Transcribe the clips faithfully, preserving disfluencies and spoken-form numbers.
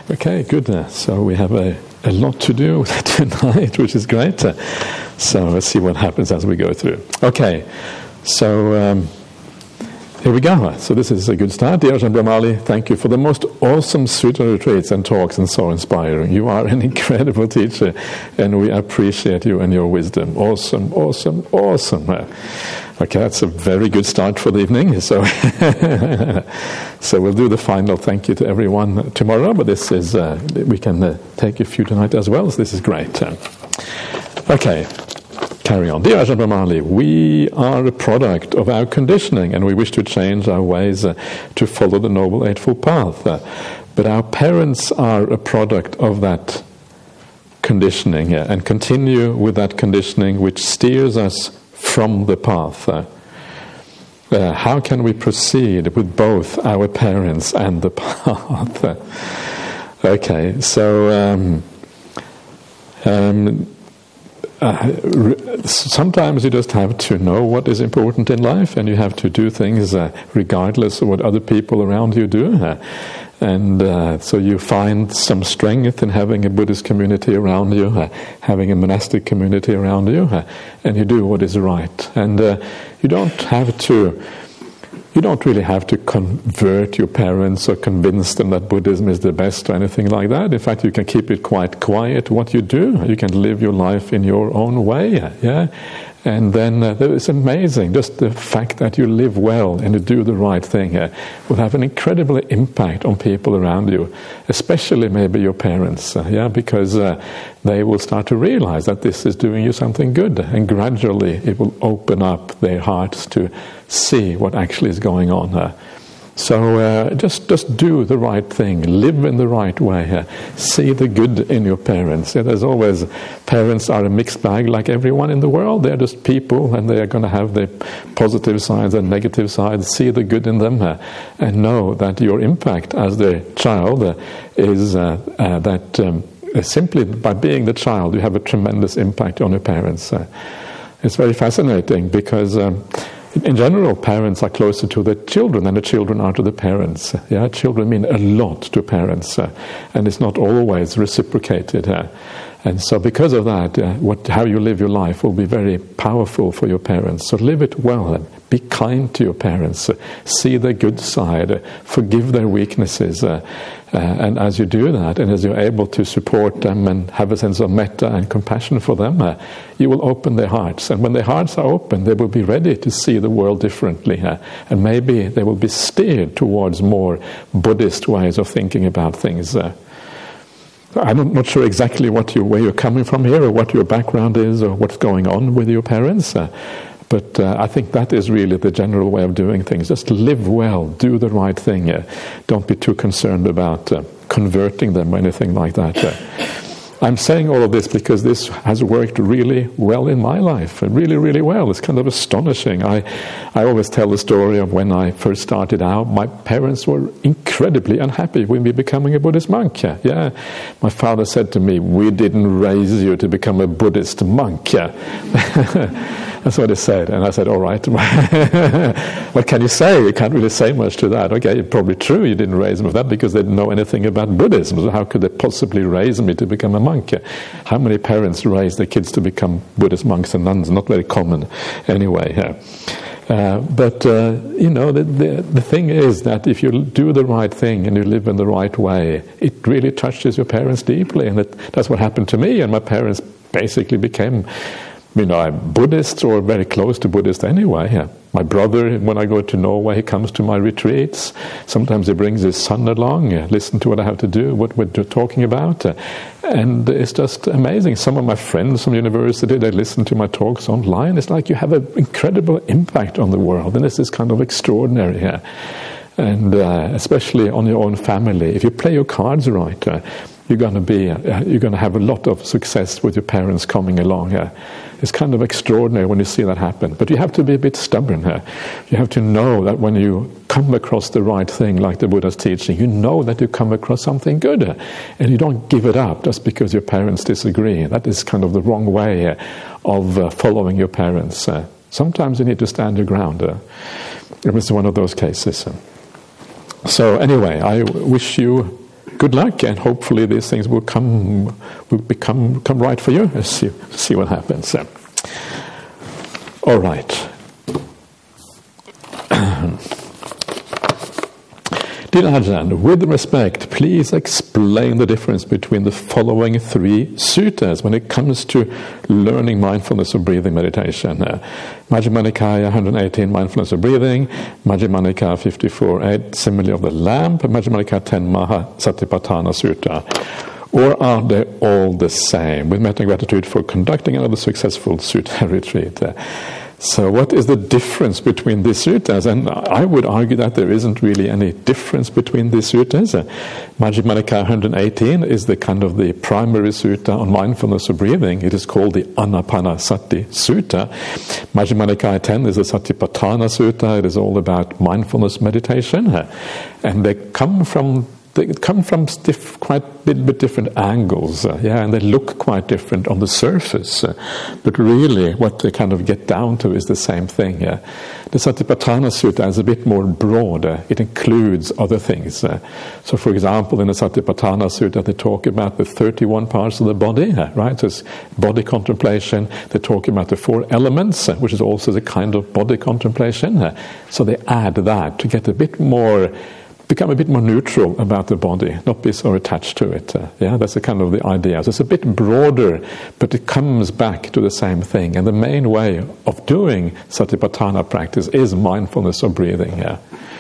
Okay, good. Uh, so we have a, a lot to do tonight, which is great. Uh, so let's see what happens as we go through. Okay, so um, here we go. So this is a good start. Dear Ajahn Brahmali, thank you for the most awesome Sutra retreats and talks and so inspiring. You are an incredible teacher and we appreciate you and your wisdom. Awesome, awesome, awesome. Uh, Okay, that's a very good start for the evening. So, so we'll do the final thank you to everyone tomorrow. But this is uh, we can uh, take a few tonight as well. So this is great. Uh, okay, carry on. Dear Ajahn Brahmali, we are a product of our conditioning, and we wish to change our ways uh, to follow the Noble Eightfold Path. Uh, but our parents are a product of that conditioning, uh, and continue with that conditioning, which steers us from the path. Uh, uh, how can we proceed with both our parents and the path? Uh, okay, so um, um, uh, re- sometimes you just have to know what is important in life, and you have to do things uh, regardless of what other people around you do. Uh, And uh, so you find some strength in having a Buddhist community around you, uh, having a monastic community around you, uh, and you do what is right. And uh, you don't have to, you don't really have to convert your parents or convince them that Buddhism is the best or anything like that. In fact, you can keep it quite quiet what you do. You can live your life in your own way, yeah. And then uh, it's amazing, just the fact that you live well and you do the right thing uh, will have an incredible impact on people around you, especially maybe your parents, uh, yeah, because uh, they will start to realize that this is doing you something good, and gradually it will open up their hearts to see what actually is going on. Uh, So uh, just just do the right thing, live in the right way, uh, see the good in your parents. Yeah, there's always, parents are a mixed bag like everyone in the world. They're just people, and they are going to have their positive sides and negative sides. See the good in them uh, and know that your impact as their child uh, is uh, uh, that um, simply by being the child you have a tremendous impact on your parents. Uh, it's very fascinating because um, in general, parents are closer to their children than the children are to the parents. Yeah, children mean a lot to parents, uh, and it's not always reciprocated. Uh, and so, because of that, uh, what how you live your life will be very powerful for your parents. So, live it well. And be kind to your parents. Uh, see their good side. Uh, forgive their weaknesses. Uh, uh, and as you do that, and as you're able to support them and have a sense of metta and compassion for them, uh, you will open their hearts. And when their hearts are open, they will be ready to see the world differently. Uh, and maybe they will be steered towards more Buddhist ways of thinking about things. Uh, I'm not sure exactly what you, where you're coming from here, or what your background is, or what's going on with your parents. Uh, But uh, I think that is really the general way of doing things. Just live well, do the right thing. Uh, don't be too concerned about uh, converting them or anything like that. Uh, I'm saying all of this because this has worked really well in my life, really, really well. It's kind of astonishing. I, I always tell the story of when I first started out. My parents were incredibly unhappy with me becoming a Buddhist monk. Yeah, yeah. My father said to me, "We didn't raise you to become a Buddhist monk." Yeah. That's what he said. And I said, all right, what can you say? You can't really say much to that. Okay, it's probably true you didn't raise me with that because they didn't know anything about Buddhism. So how could they possibly raise me to become a monk? How many parents raise their kids to become Buddhist monks and nuns? Not very common anyway. Yeah. Uh, but, uh, you know, the, the, the thing is that if you do the right thing and you live in the right way, it really touches your parents deeply. And it, that's what happened to me. And my parents basically became, you know, I'm Buddhist or very close to Buddhist anyway. Yeah. My brother, when I go to Norway, he comes to my retreats. Sometimes he brings his son along, uh, listen to what I have to do, what we're talking about. Uh, and it's just amazing. Some of my friends from university, they listen to my talks online. It's like you have an incredible impact on the world. And this is kind of extraordinary here. Yeah. And uh, especially on your own family. If you play your cards right, uh, you're going to be, uh, you're going to have a lot of success with your parents coming along. Uh, It's kind of extraordinary when you see that happen. But you have to be a bit stubborn here. You have to know that when you come across the right thing, like the Buddha's teaching, you know that you come across something good. And you don't give it up just because your parents disagree. That is kind of the wrong way of uh, following your parents. Uh, sometimes you need to stand your ground. Uh, it was one of those cases. So anyway, I wish you good luck, and hopefully these things will come, will become come right for you. Let's see, see what happens. All right. Dear Ajahn, with respect, please explain the difference between the following three suttas when it comes to learning mindfulness of breathing meditation. Uh, Majjhima Nikaya one eighteen, mindfulness of breathing, Majjhima Nikaya fifty-four eight, simile of the lamp, Majjhima Nikaya ten, Maha Satipatthana Sutta. Or are they all the same? With metta gratitude for conducting another successful sutta retreat. Uh, So what is the difference between these suttas? And I would argue that there isn't really any difference between these suttas. Uh, Majjhima Nikaya one eighteen is the kind of the primary sutta on mindfulness of breathing. It is called the Anapanasati Sutta. Majjhima Nikaya ten is the Satipatthana Sutta. It is all about mindfulness meditation. Uh, and they come from They come from stiff, quite a bit, bit different angles, uh, yeah, and they look quite different on the surface. Uh, but really, what they kind of get down to is the same thing. Yeah. The Satipatthana Sutta is a bit more broader. It includes other things. Uh, so, for example, in the Satipatthana Sutta, they talk about the thirty-one parts of the body, uh, right? So it's body contemplation. They talk about the four elements, uh, which is also the kind of body contemplation. Uh, so they add that to get a bit more. Become a bit more neutral about the body, not be so attached to it. Uh, yeah, that's the kind of the idea. So it's a bit broader, but it comes back to the same thing. And the main way of doing Satipatthana practice is mindfulness of breathing. Yeah.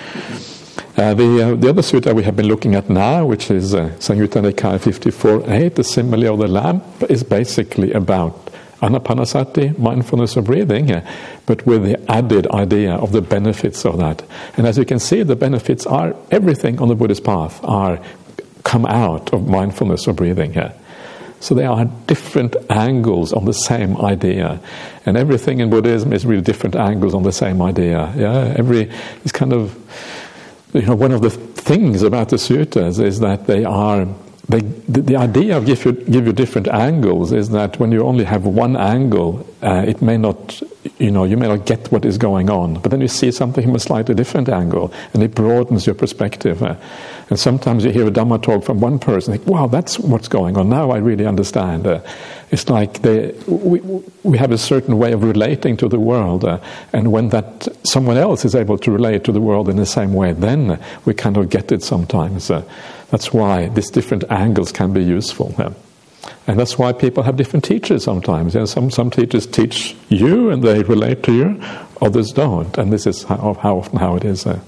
Uh, the uh, the other sutta we have been looking at now, which is uh, Samyutta Nikaya fifty-four eight, the simile of the lamp, is basically about Anapanasati, mindfulness of breathing, uh, but with the added idea of the benefits of that. And as you can see, the benefits are, everything on the Buddhist path are come out of mindfulness of breathing. Uh. So there are different angles on the same idea. And everything in Buddhism is really different angles on the same idea. Yeah, every, it's kind of, you know, one of the things about the suttas is that they are They, the, the idea of give you, give you different angles is that when you only have one angle, uh, it may not, you know, you may not get what is going on. But then you see something from a slightly different angle, and it broadens your perspective. Uh, and sometimes you hear a Dhamma talk from one person, and think, wow, that's what's going on. Now I really understand. Uh, it's like they, we, we have a certain way of relating to the world, uh, and when that someone else is able to relate to the world in the same way, then we kind of get it sometimes. Uh, That's why these different angles can be useful. Yeah. And that's why people have different teachers sometimes. Yeah, some, some teachers teach you and they relate to you, others don't. And this is how, how often how it is. Uh.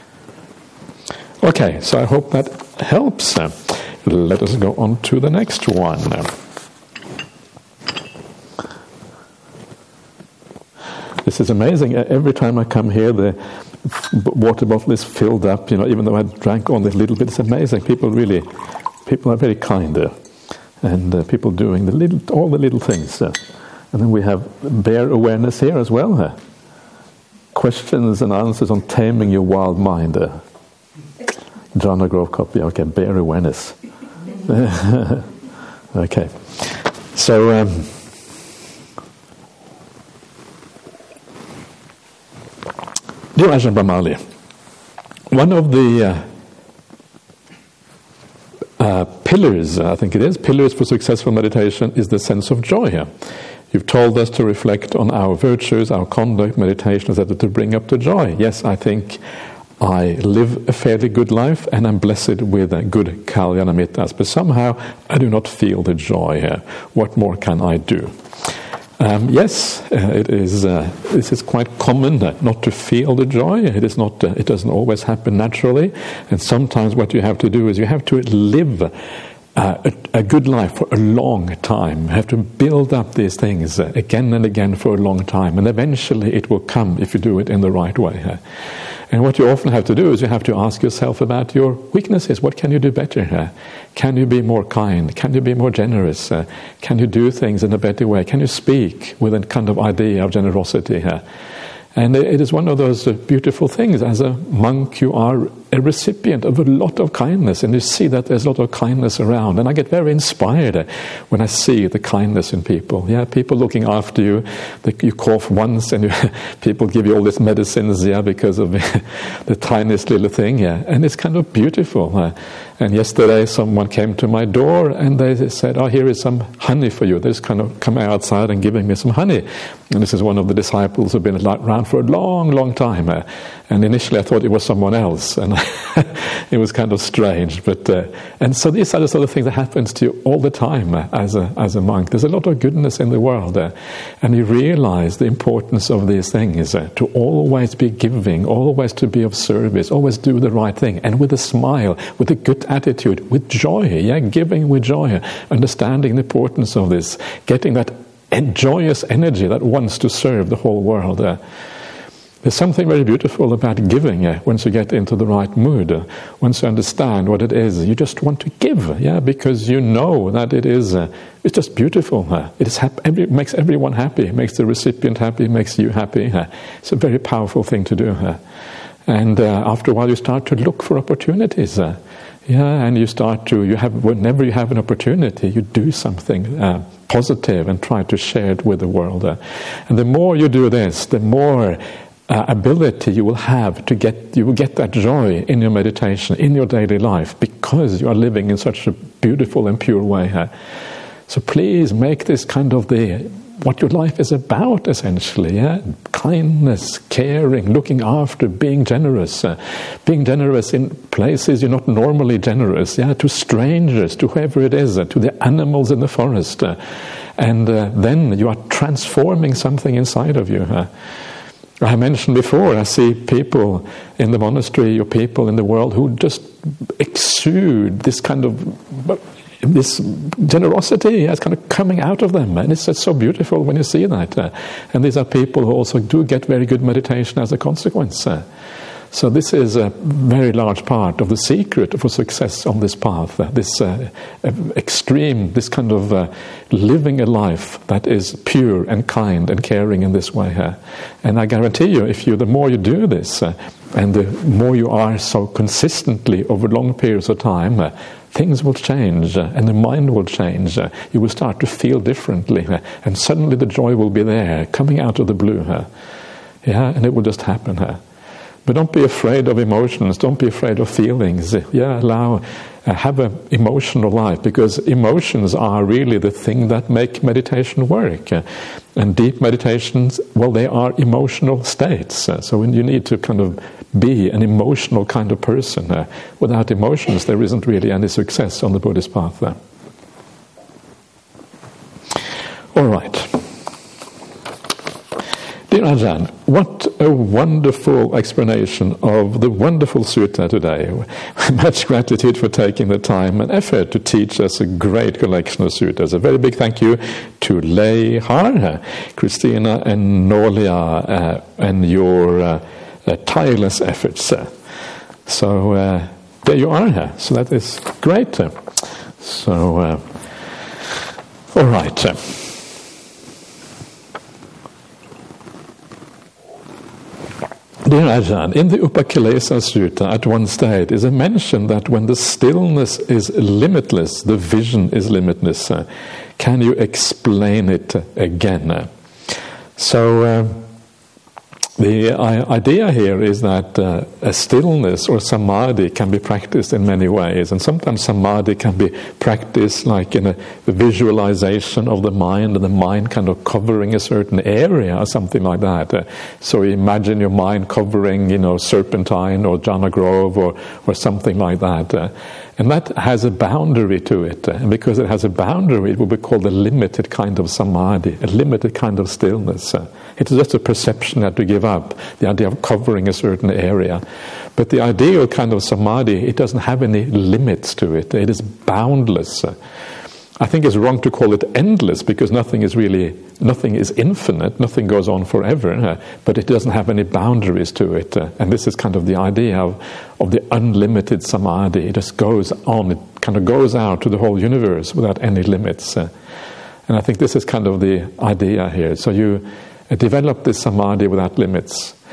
Okay, so I hope that helps. Uh. Let us go on to the next one. Uh. This is amazing. Every time I come here, the water bottle is filled up, you know, even though I drank only a little bit. It's amazing. People really, people are very kind, uh, and uh, people doing the little, all the little things. Uh, and then we have bare awareness here as well. Uh, questions and answers on taming your wild mind. Uh, Jhana Grove copy. Okay, bare awareness. Okay, so. Um, Dear Ajahn Brahmali, one of the uh, uh, pillars, I think it is, pillars for successful meditation is the sense of joy here. You've told us to reflect on our virtues, our conduct, meditation, et cetera, to bring up the joy. Yes, I think I live a fairly good life and I'm blessed with a good kalyana mittas, but somehow I do not feel the joy here. What more can I do? Um, yes, uh, it is. Uh, this is quite common uh, not to feel the joy. It is not. Uh, it doesn't always happen naturally, and sometimes what you have to do is you have to live uh, a, a good life for a long time. You have to build up these things uh, again and again for a long time, and eventually it will come if you do it in the right way. Uh. And what you often have to do is you have to ask yourself about your weaknesses. What can you do better? Uh, can you be more kind? Can you be more generous? Uh, can you do things in a better way? Can you speak with a kind of idea of generosity? Uh, and it is one of those uh, beautiful things. As a monk, you are a recipient of a lot of kindness, and you see that there's a lot of kindness around. And I get very inspired when I see the kindness in people. Yeah, people looking after you. They, you cough once, and you, people give you all these medicines, yeah, because of the tiniest little thing. Yeah, and it's kind of beautiful. Uh, and yesterday, someone came to my door, and they said, "Oh, here is some honey for you." They just kind of coming outside and giving me some honey. And this is one of the disciples who've been around for a long, long time. Uh, and initially, I thought it was someone else, and it was kind of strange. But uh, and so these are the sort of things that happens to you all the time uh, as a as a monk. There's a lot of goodness in the world, uh, and you realize the importance of these things uh, to always be giving, always to be of service, always do the right thing, and with a smile, with a good attitude, with joy. Yeah, giving with joy, understanding the importance of this, getting that joyous energy that wants to serve the whole world. Uh, There's something very beautiful about giving uh, once you get into the right mood, uh, once you understand what it is. You just want to give, yeah, because you know that it is, uh, it's just beautiful. Uh, it is hap- every, makes everyone happy, makes the recipient happy, makes you happy. Uh, it's a very powerful thing to do. Uh, and uh, after a while you start to look for opportunities. Uh, yeah, and you start to, you have, whenever you have an opportunity, you do something uh, positive and try to share it with the world. Uh, and the more you do this, the more Uh, ability you will have to get, you will get that joy in your meditation, in your daily life, because you are living in such a beautiful and pure way. Uh. So please make this kind of the, what your life is about, essentially. Yeah? Kindness, caring, looking after, being generous. Uh, being generous in places you're not normally generous. Yeah? To strangers, to whoever it is, uh, to the animals in the forest. Uh, and uh, then you are transforming something inside of you. Uh. I mentioned before, I see people in the monastery or people in the world who just exude this kind of, this generosity is kind of coming out of them. And it's just so beautiful when you see that. Uh, and these are people who also do get very good meditation as a consequence. Uh, So this is a very large part of the secret for success on this path, uh, this uh, extreme, this kind of uh, living a life that is pure and kind and caring in this way. Uh. And I guarantee you, if you, the more you do this, uh, and the more you are so consistently over long periods of time, uh, things will change, uh, and the mind will change. Uh, you will start to feel differently, uh, and suddenly the joy will be there, coming out of the blue. Uh. Yeah, and it will just happen. Uh. But don't be afraid of emotions. Don't be afraid of feelings. Yeah, allow, uh, have an emotional life, because emotions are really the thing that make meditation work. Uh, and deep meditations, well, they are emotional states. Uh, so when you need to kind of be an emotional kind of person. Uh, without emotions, there isn't really any success on the Buddhist path there. All right. Dear Ajahn, what a wonderful explanation of the wonderful sutta today. Much gratitude for taking the time and effort to teach us a great collection of suttas. A very big thank you to Lei Har, Christina and Nolia, uh, and your uh, uh, tireless efforts. So uh, there you are. So that is great. So, uh, all right. Dear Ajahn, in the Upakilesa Sutta at one state is a mention that when the stillness is limitless, the vision is limitless. Uh, can you explain it again? So uh, the uh, idea here is that uh, a stillness or samadhi can be practiced in many ways, and sometimes samadhi can be practiced like in a visualization of the mind, and the mind kind of covering a certain area or something like that. Uh, so imagine your mind covering, you know, Serpentine or Jhana Grove or, or something like that. Uh, and that has a boundary to it. Uh, and because it has a boundary, it will be called a limited kind of samadhi, a limited kind of stillness. Uh, it's just a perception that we give up, the idea of covering a certain area. But the ideal kind of samadhi, it doesn't have any limits to it. It is boundless. Uh, I think it's wrong to call it endless, because nothing is really, nothing is infinite, nothing goes on forever, uh, but it doesn't have any boundaries to it. Uh, and this is kind of the idea of, of the unlimited samadhi. It just goes on, it kind of goes out to the whole universe without any limits. Uh, and I think this is kind of the idea here. So you uh, develop this samadhi without limits.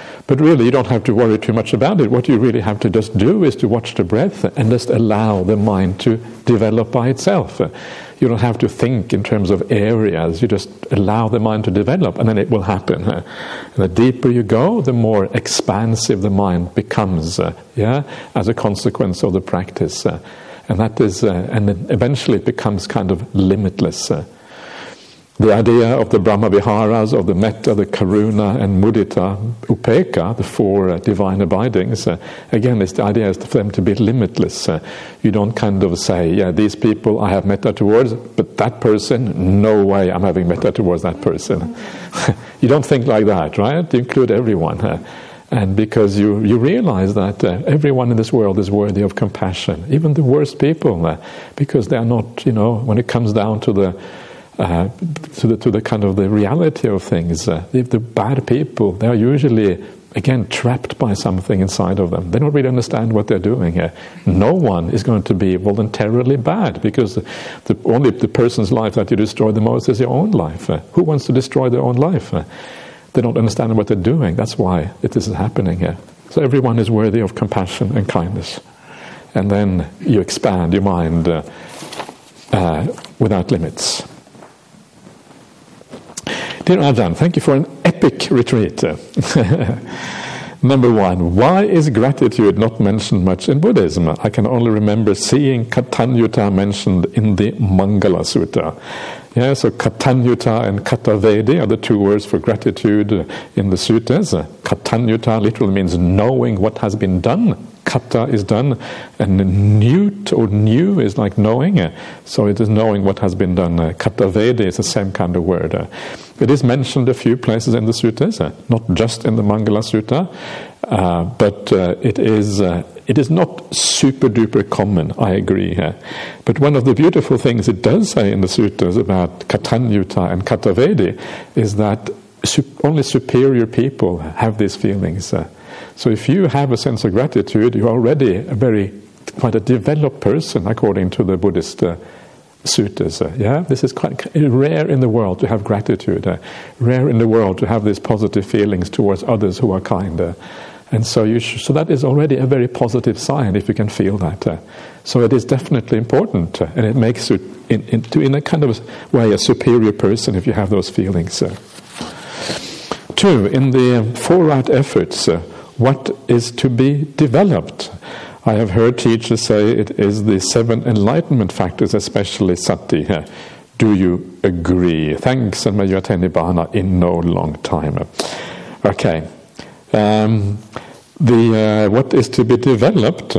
But really, you don't have to worry too much about it. What you really have to just do is to watch the breath and just allow the mind to develop by itself. You don't have to think in terms of areas. You just allow the mind to develop, and then it will happen. And the deeper you go, the more expansive the mind becomes, uh, yeah, as a consequence of the practice. Uh, and that is, uh, and then eventually it becomes kind of limitless. Uh, The idea of the Brahma Viharas, of the Metta, the Karuna, and Mudita, Upekkha, the four uh, divine abidings, uh, again, it's the idea is for them to be limitless. Uh, you don't kind of say, yeah, these people I have Metta towards, but that person, no way I'm having Metta towards that person. You don't think like that, right? You include everyone. Uh, and because you, you realize that uh, everyone in this world is worthy of compassion, even the worst people, uh, because they are not, you know, when it comes down to the Uh, to the to the kind of the reality of things. Uh, the, the bad people, they are usually, again, trapped by something inside of them. They don't really understand what they're doing. Uh, no one is going to be voluntarily bad, because the, the only the person's life that you destroy the most is your own life. Uh, who wants to destroy their own life? Uh, they don't understand what they're doing. That's why it is happening here. So everyone is worthy of compassion and kindness. And then you expand your mind uh, uh, without limits. Dear Ajahn, thank you for an epic retreat. Number one, why is gratitude not mentioned much in Buddhism? I can only remember seeing Katanyuta mentioned in the Mangala Sutta. Yeah, so Katanyuta and Katavedi are the two words for gratitude in the suttas. Katanyuta literally means knowing what has been done. Kata is done, and newt or new is like knowing. So it is knowing what has been done. Katavedi is the same kind of word. It is mentioned a few places in the suttas, not just in the Mangala Sutta, uh, but uh, it is uh, it is not super duper common, I agree. Uh, but one of the beautiful things it does say in the suttas about Katanyuta and Katavedi is that su- only superior people have these feelings. Uh, so if you have a sense of gratitude, you're already a very, quite a developed person according to the Buddhist uh, suttas. Uh, yeah, this is quite rare in the world to have gratitude. Uh, rare in the world to have these positive feelings towards others who are kind. Uh, and so, you sh- so that is already a very positive sign if you can feel that. Uh, so it is definitely important, uh, and it makes you, in, in, to, in a kind of way, a superior person if you have those feelings. Uh. Two, in the um, four right efforts, uh, what is to be developed? I have heard teachers say it is the seven enlightenment factors, especially sati. Do you agree? Thanks, and may you attain Nibbana in no long time. Okay. Um, the uh, what is to be developed?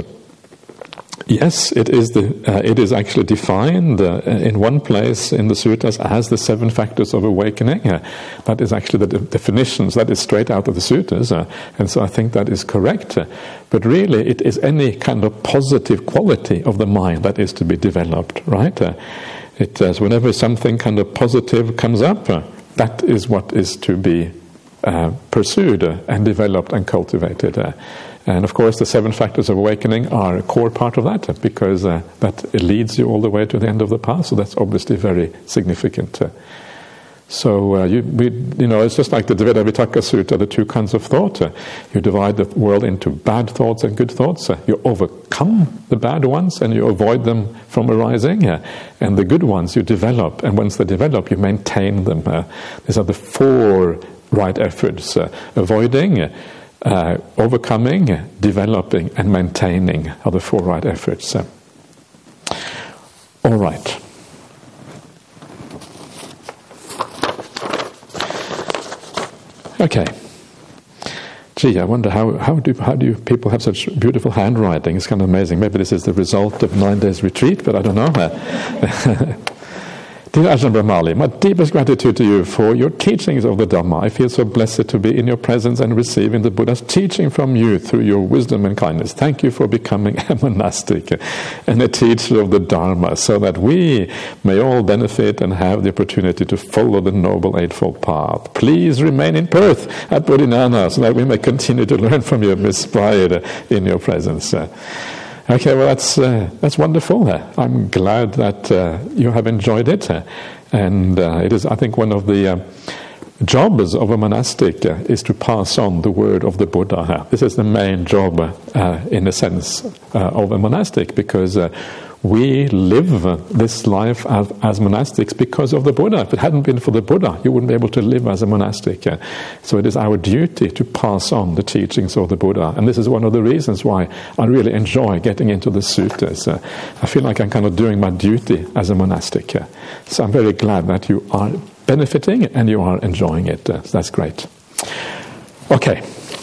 Yes, it is the uh, it is actually defined uh, in one place in the suttas as the seven factors of awakening. Uh, that is actually the de- definitions. That is straight out of the suttas, uh, and so I think that is correct. Uh, but really, it is any kind of positive quality of the mind that is to be developed, right? Uh, it uh, whenever something kind of positive comes up, uh, that is what is to be uh, pursued uh, and developed and cultivated. Uh, And of course, the seven factors of awakening are a core part of that, because uh, that it leads you all the way to the end of the path. So that's obviously very significant. Uh, so uh, you, we, you know, it's just like the Dveda Vitakka Sutta, the two kinds of thought. Uh, you divide the world into bad thoughts and good thoughts. Uh, you overcome the bad ones and you avoid them from arising. Uh, and the good ones you develop, and once they develop, you maintain them. Uh, these are the four right efforts: uh, avoiding. Uh, Uh, overcoming, developing, and maintaining are the four right efforts. Uh, all right. Okay. Gee, I wonder how, how do how do you people have such beautiful handwriting? It's kind of amazing. Maybe this is the result of nine days retreat, but I don't know. Dear Ajahn Brahmali, my deepest gratitude to you for your teachings of the Dhamma. I feel so blessed to be in your presence and receiving the Buddha's teaching from you through your wisdom and kindness. Thank you for becoming a monastic and a teacher of the Dharma, so that we may all benefit and have the opportunity to follow the Noble Eightfold Path. Please remain in Perth at Bodhinana, so that we may continue to learn from you, Miss Pride, in your presence. Okay, well, that's uh, that's wonderful. Uh, I'm glad that uh, you have enjoyed it, uh, and uh, it is, I think, one of the uh, jobs of a monastic uh, is to pass on the word of the Buddha. Uh, this is the main job, uh, in a sense, uh, of a monastic, because uh, we live uh, this life as, as monastics because of the Buddha. If it hadn't been for the Buddha, you wouldn't be able to live as a monastic. Uh, so it is our duty to pass on the teachings of the Buddha. And this is one of the reasons why I really enjoy getting into the suttas. Uh, I feel like I'm kind of doing my duty as a monastic. Uh, so I'm very glad that you are benefiting and you are enjoying it. Uh, so that's great. Okay.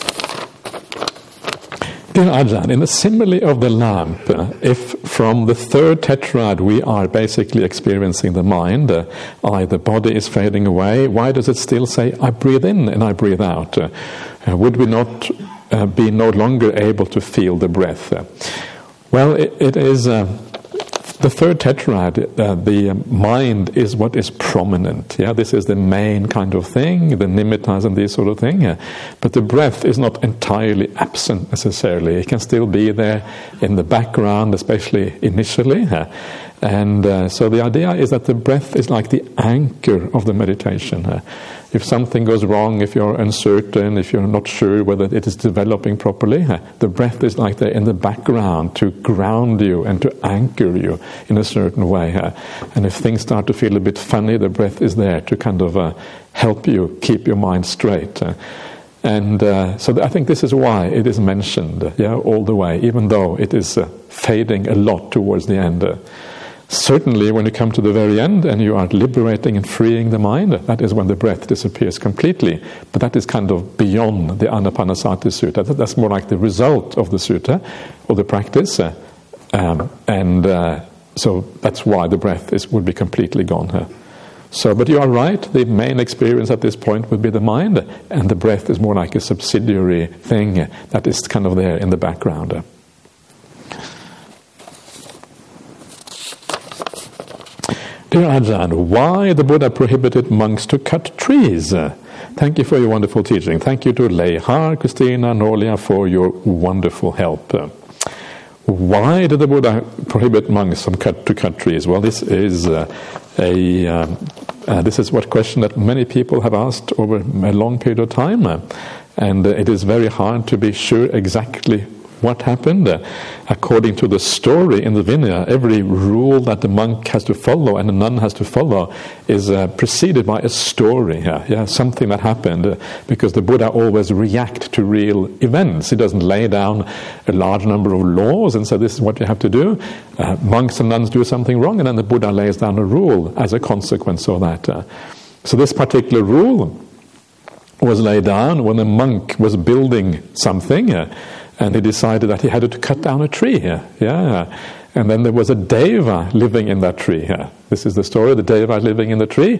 Dear Ajahn, in the simile of the lamp, uh, if from the third tetrad we are basically experiencing the mind, uh, I, the body is fading away, why does it still say, I breathe in and I breathe out? Uh, uh, would we not uh, be no longer able to feel the breath? Uh, well, it, it is... Uh, The third tetrad, uh, the mind is what is prominent. Yeah, this is the main kind of thing, the nimittas and this sort of thing. Yeah. But the breath is not entirely absent necessarily. It can still be there in the background, especially initially. Yeah. And uh, so the idea is that the breath is like the anchor of the meditation. Uh, if something goes wrong, if you're uncertain, if you're not sure whether it is developing properly, uh, the breath is like there in the background to ground you and to anchor you in a certain way. Uh, and if things start to feel a bit funny, the breath is there to kind of uh, help you keep your mind straight. Uh, And uh, so th- I think this is why it is mentioned, uh, yeah, all the way, even though it is uh, fading a lot towards the end. Uh, certainly, when you come to the very end and you are liberating and freeing the mind, that is when the breath disappears completely. But that is kind of beyond the Anapanasati Sutta. That, that's more like the result of the sutta, or the practice. Uh, um, and uh, so that's why the breath is would be completely gone. Uh. So, but you are right, the main experience at this point would be the mind, and the breath is more like a subsidiary thing that is kind of there in the background. Dear Ajahn, why the Buddha prohibited monks to cut trees? Thank you for your wonderful teaching. Thank you to Leihar, Christina, Norlia for your wonderful help. Why did the Buddha prohibit monks from cut to cut trees? Well, this is uh, a um, uh, this is what question that many people have asked over a long period of time, uh, and uh, it is very hard to be sure exactly what happened. Uh, according to the story in the Vinaya, every rule that the monk has to follow and the nun has to follow is uh, preceded by a story, uh, yeah, something that happened, uh, because the Buddha always reacts to real events. He doesn't lay down a large number of laws and say, this is what you have to do. Uh, monks and nuns do something wrong, and then the Buddha lays down a rule as a consequence of that. Uh, so this particular rule was laid down when a monk was building something, uh, and he decided that he had to cut down a tree here. Yeah. And then there was a deva living in that tree here. This is the story, the deva living in the tree.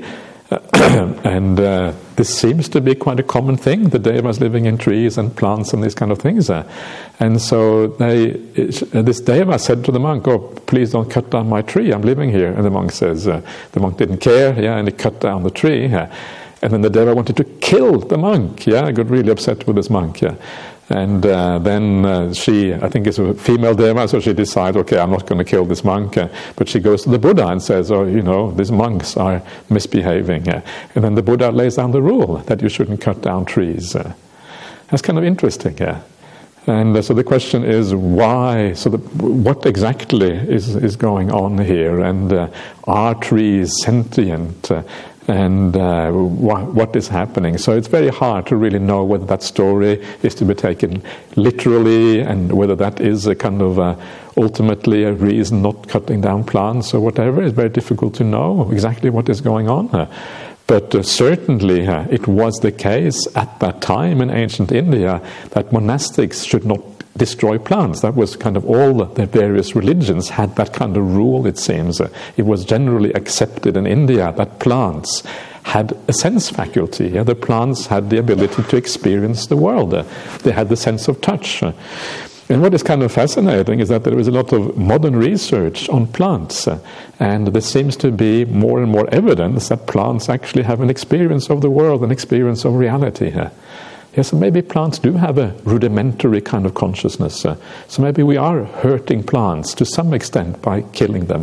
and uh, this seems to be quite a common thing, the devas living in trees and plants and these kind of things. Uh, and so they, it, this deva said to the monk, oh, please don't cut down my tree, I'm living here. And the monk says, uh, the monk didn't care, yeah, and he cut down the tree. Uh, and then the deva wanted to kill the monk, yeah, got really upset with this monk, yeah. And uh, then uh, she, I think it's a female deva, so she decides, okay, I'm not going to kill this monk. Uh, but she goes to the Buddha and says, oh, you know, these monks are misbehaving. Uh, and then the Buddha lays down the rule that you shouldn't cut down trees. Uh, that's kind of interesting, yeah. And uh, so the question is why, so the, what exactly is, is going on here? And uh, are trees sentient? Uh, and uh, wh- what is happening. So it's very hard to really know whether that story is to be taken literally and whether that is a kind of uh, ultimately a reason not cutting down plants or whatever. It's very difficult to know exactly what is going on. Uh, but uh, certainly uh, it was the case at that time in ancient India that monastics should not destroy plants. That was kind of all the various religions had that kind of rule, it seems. Uh, it was generally accepted in India that plants had a sense faculty. Yeah? The plants had the ability to experience the world. Uh, they had the sense of touch. Uh, and what is kind of fascinating is that there is a lot of modern research on plants. Uh, and there seems to be more and more evidence that plants actually have an experience of the world, an experience of reality. Uh, Yes, so maybe plants do have a rudimentary kind of consciousness. Uh, so maybe we are hurting plants to some extent by killing them.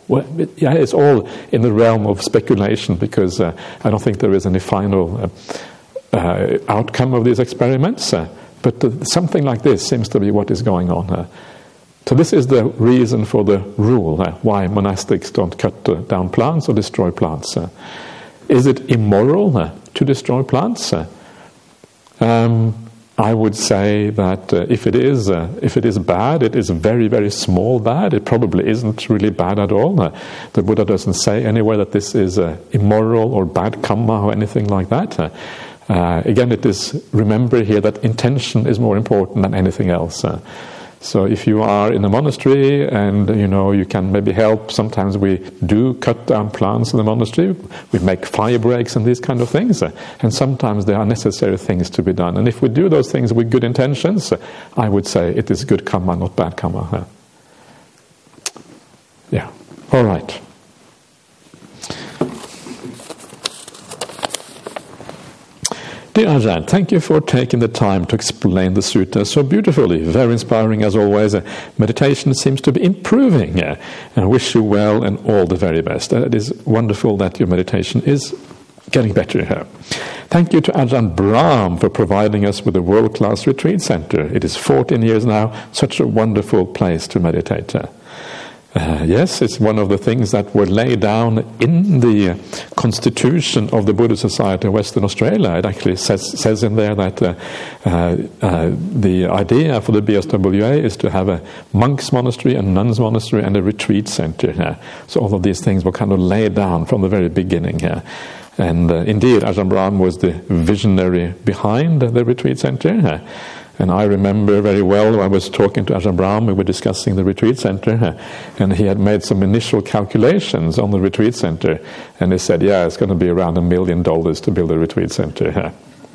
Well, it, yeah, it's all in the realm of speculation, because uh, I don't think there is any final uh, uh, outcome of these experiments. Uh, but uh, something like this seems to be what is going on. Uh, so this is the reason for the rule, uh, why monastics don't cut uh, down plants or destroy plants. Uh, is it immoral uh, to destroy plants? Uh, um, I would say that uh, if it is, uh, if it is bad, it is very, very small bad. It probably isn't really bad at all. Uh, the Buddha doesn't say anywhere that this is uh, immoral or bad karma or anything like that. Uh, uh, again, it is, remember here that intention is more important than anything else. Uh, so if you are in a monastery and, you know, you can maybe help, sometimes we do cut down plants in the monastery, we make fire breaks and these kind of things, uh, and sometimes there are necessary things to be done. And if we do those things with good intentions, uh, I would say it is good karma, not bad karma. Uh, yeah, all right. Dear Ajahn, thank you for taking the time to explain the sutta so beautifully. Very inspiring as always. Uh, meditation seems to be improving. Uh, and I wish you well and all the very best. Uh, it is wonderful that your meditation is getting better here. Thank you to Ajahn Brahm for providing us with a world-class retreat center. It is fourteen years now. Such a wonderful place to meditate. Uh, Uh, yes, it's one of the things that were laid down in the constitution of the Buddhist Society of Western Australia. It actually says, says in there that uh, uh, uh, the idea for the B S W A is to have a monks monastery, a nuns monastery, and a retreat center. Uh, so all of these things were kind of laid down from the very beginning here. Uh, and uh, indeed, Ajahn Brahm was the visionary behind the retreat center. Uh, And I remember very well, I was talking to Ajahn Brahm, we were discussing the retreat center, and he had made some initial calculations on the retreat center, and he said, yeah, it's going to be around a million dollars to build a retreat center.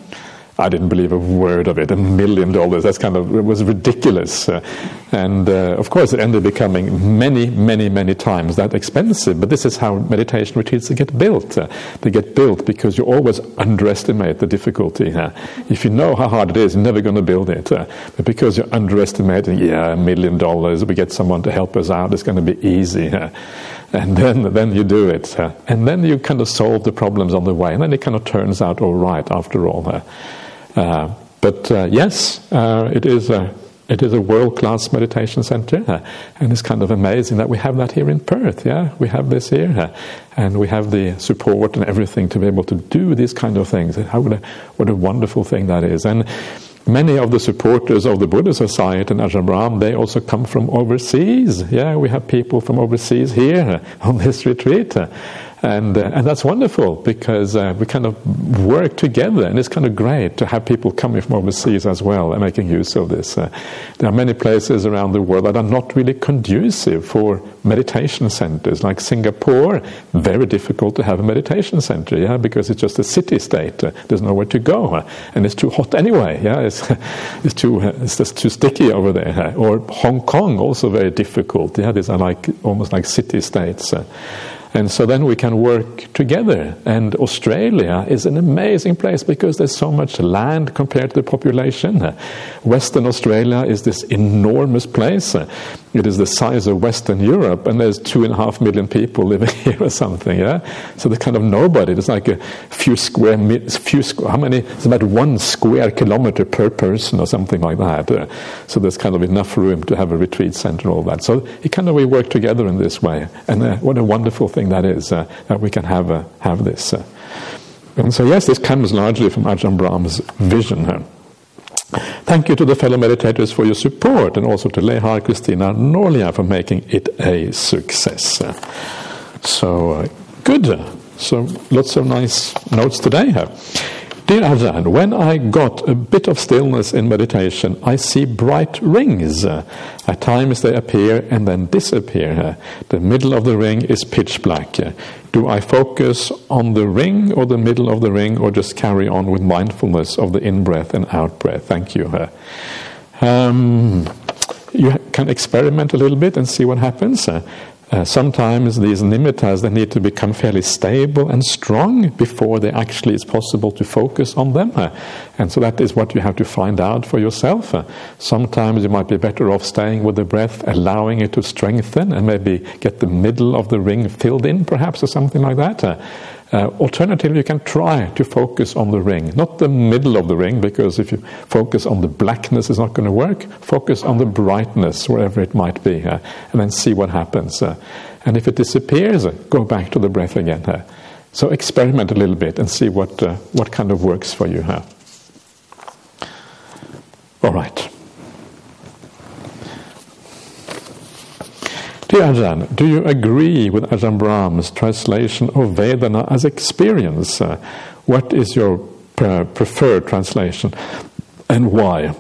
I didn't believe a word of it. A million dollars, that's kind of, it was ridiculous. Uh, and uh, of course it ended up becoming many, many, many times that expensive. But this is how meditation retreats get built. Uh, they get built because you always underestimate the difficulty. Uh, if you know how hard it is, you're never going to build it. Uh, but because you're underestimating, yeah, a million dollars, we get someone to help us out, it's going to be easy. Uh, and then then you do it. Uh, and then you kind of solve the problems on the way. And then it kind of turns out all right after all. Uh, Uh, but uh, yes, uh, it is a it is a world-class meditation center, uh, and it's kind of amazing that we have that here in Perth. Yeah, we have this here, uh, and we have the support and everything to be able to do these kind of things. How what a, what a wonderful thing that is! And many of the supporters of the Buddha Society and Ajahn Brahm, they also come from overseas. Yeah, we have people from overseas here uh, on this retreat. Uh, And uh, and that's wonderful because uh, we kind of work together, and it's kind of great to have people coming from overseas as well and making use of this. Uh, there are many places around the world that are not really conducive for meditation centers, like Singapore. Very difficult to have a meditation center, yeah, because it's just a city-state. Uh, there's nowhere to go, uh, and it's too hot anyway. Yeah, it's it's too uh, it's just too sticky over there. Uh, or Hong Kong, also very difficult. Yeah, these are like almost like city-states. Uh, And so then we can work together. And Australia is an amazing place because there's so much land compared to the population. Western Australia is this enormous place. It is the size of Western Europe, and there's two and a half million people living here or something. Yeah, so there's kind of nobody. There's like a few square, few square. How many? It's about one square kilometer per person or something like that. Uh, so there's kind of enough room to have a retreat center and all that. So it kind of we work together in this way, and uh, what a wonderful thing that is, uh, that we can have uh, have this. Uh. And so yes, this comes largely from Ajahn Brahm's vision. Uh. Thank you to the fellow meditators for your support, and also to Lehar, Christina, Norlia for making it a success. Uh. So uh, good. So lots of nice notes today. Uh. Dear Ajahn, when I got a bit of stillness in meditation, I see bright rings. Uh, at times they appear and then disappear. Uh, the middle of the ring is pitch black. Uh, do I focus on the ring or the middle of the ring, or just carry on with mindfulness of the in-breath and out-breath? Thank you. Uh, um, you can experiment a little bit and see what happens. Uh, Uh, sometimes these nimittas, they need to become fairly stable and strong before they actually is possible to focus on them. Uh, and so that is what you have to find out for yourself. Uh, sometimes you might be better off staying with the breath, allowing it to strengthen, and maybe get the middle of the ring filled in, perhaps, or something like that. Uh, Uh, alternatively, you can try to focus on the ring, not the middle of the ring, because if you focus on the blackness, it's not going to work. Focus on the brightness, wherever it might be, uh, and then see what happens. Uh, and if it disappears, uh, go back to the breath again. Uh. So experiment a little bit and see what uh, what kind of works for you. Uh. All right. Dear Ajahn, do you agree with Ajahn Brahm's translation of Vedana as experience? Uh, what is your pre- preferred translation and why?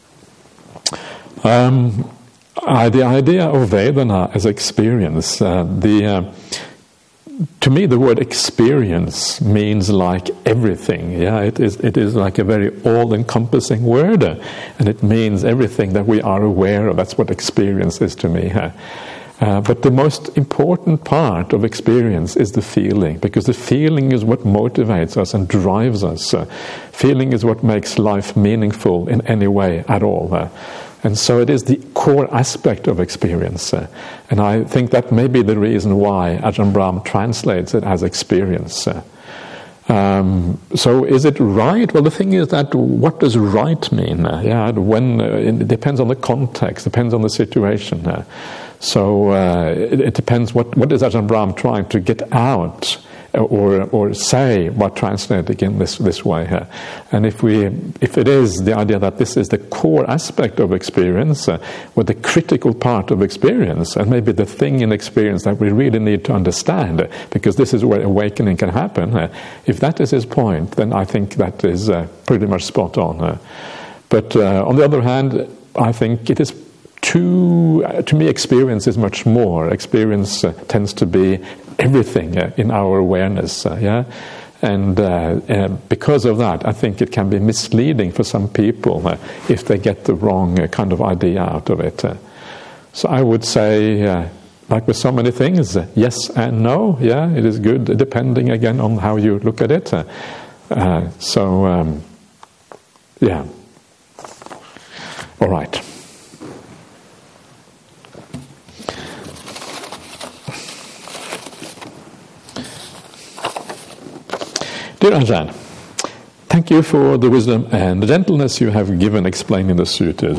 Um, uh, the idea of Vedana as experience, uh, the uh, to me the word experience means like everything. Yeah, it is it is like a very all-encompassing word, uh, and it means everything that we are aware of. That's what experience is to me. Uh, Uh, but the most important part of experience is the feeling, because the feeling is what motivates us and drives us. Uh, feeling is what makes life meaningful in any way at all. Uh, and so it is the core aspect of experience. Uh, and I think that may be the reason why Ajahn Brahm translates it as experience. Uh, Um, so is it right? Well, the thing is that what does right mean? Uh, yeah, when uh, it depends on the context, depends on the situation. Uh, so uh, it, it depends what what is Ajahn Brahm trying to get out or or say by translating in this this way here. And if we if it is the idea that this is the core aspect of experience, uh, or the critical part of experience, and maybe the thing in experience that we really need to understand, uh, because this is where awakening can happen. Uh, if that is his point, then I think that is uh, pretty much spot on. Uh, but uh, on the other hand, I think it is too. Uh, to me, experience is much more. Experience uh, tends to be everything uh, in our awareness, uh, yeah, and uh, uh, because of that, I think it can be misleading for some people uh, if they get the wrong uh, kind of idea out of it. Uh, so I would say, uh, like with so many things, uh, yes and no. Yeah, it is good, depending again on how you look at it. Uh, uh, so, um, yeah. All right. Dear Ajahn, thank you for the wisdom and the gentleness you have given explaining the suttas.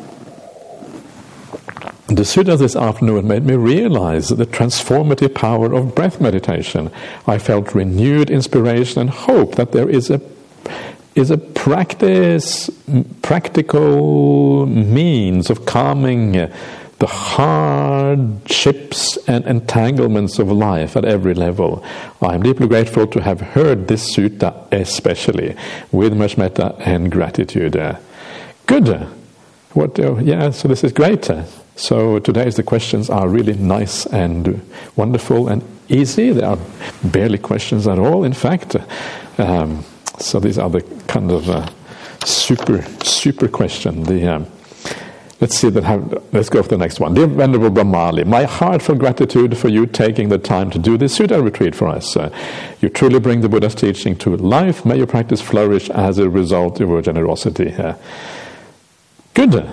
The suttas this afternoon made me realize the transformative power of breath meditation. I felt renewed inspiration and hope that there is a is a practice, practical means of calming the hardships and entanglements of life at every level. I am deeply grateful to have heard this sutta especially, with much metta and gratitude. Uh, good. What? Uh, yeah, so this is great. Uh, so today's the questions are really nice and wonderful and easy. They are barely questions at all, in fact. Um, so these are the kind of uh, super, super question. The um, Let's see that. Have, let's go for the next one. Dear Venerable Brahmali, my heartfelt gratitude for you taking the time to do this sutta retreat for us. Uh, you truly bring the Buddha's teaching to life. May your practice flourish as a result of your generosity. Uh, good.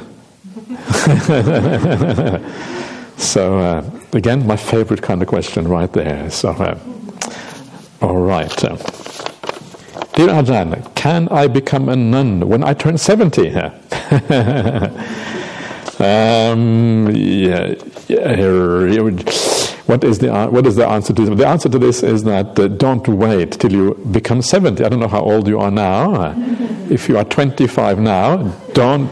So uh, again, my favorite kind of question right there. So, uh, all right. Uh, Dear Ajahn, can I become a nun when I turn seventy? Um, yeah, yeah, what is the what is the answer to this? The answer to this is that uh, don't wait till you become seventy. I don't know how old you are now. Uh, if you are twenty-five now, don't.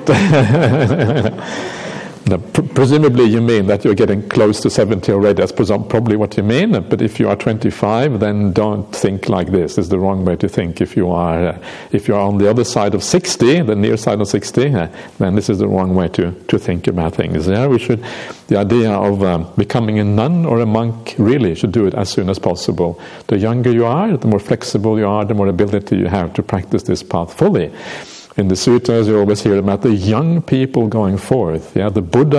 No, pr- presumably you mean that you're getting close to seventy already. That's presum- probably what you mean. But if you are twenty-five, then don't think like this. It's the wrong way to think. If you are uh, if you are on the other side of sixty, the near side of sixty, uh, then this is the wrong way to, to think about things. Yeah, we should. The idea of um, becoming a nun or a monk really should do it as soon as possible. The younger you are, the more flexible you are, the more ability you have to practice this path fully. In the suttas, you always hear about the young people going forth. Yeah, the Buddha